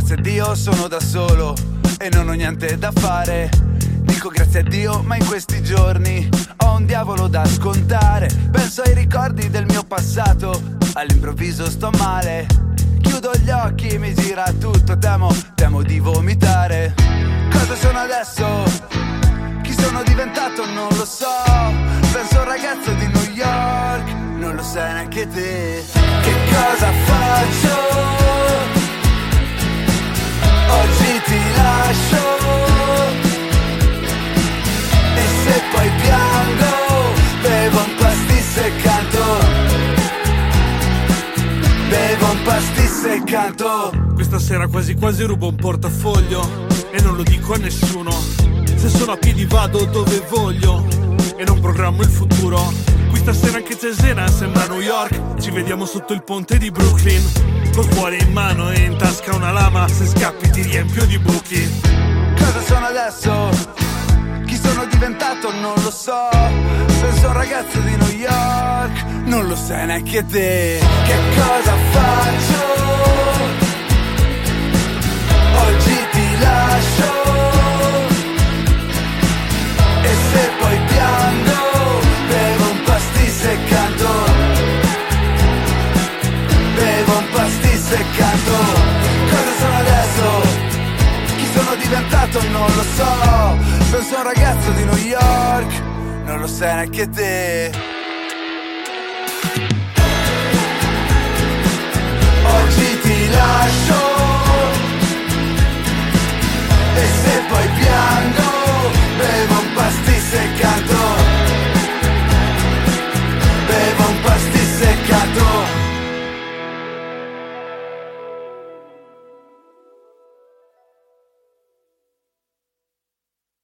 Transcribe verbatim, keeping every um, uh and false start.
grazie a Dio sono da solo e non ho niente da fare. Dico grazie a Dio, ma in questi giorni ho un diavolo da scontare. Penso ai ricordi del mio passato, all'improvviso sto male. Chiudo gli occhi, mi gira tutto, temo, temo di vomitare. Cosa sono adesso? Chi sono diventato non lo so. Penso a un ragazzo di New York, non lo sai neanche te. Che cosa faccio? Oggi ti lascio. E se poi piango, bevo un pastis e canto. Bevo un pastis e canto. Questa sera quasi quasi rubo un portafoglio e non lo dico a nessuno. Se sono a piedi vado dove voglio e non programmo il futuro. Qui stasera anche Cesena sembra New York. Ci vediamo sotto il ponte di Brooklyn, col cuore in mano e in tasca una lama. Se scappi ti riempio di buchi. Cosa sono adesso? Chi sono diventato non lo so. Penso a un ragazzo di New York, non lo sai neanche te. Che cosa faccio? Oggi ti lascio. E se poi piango, bevo un pastis e canto. Bevo un pastis e canto. Cosa sono adesso? Chi sono diventato non lo so. Penso a un ragazzo di New York, non lo sai neanche te. Oggi ti lascio. E se poi piango,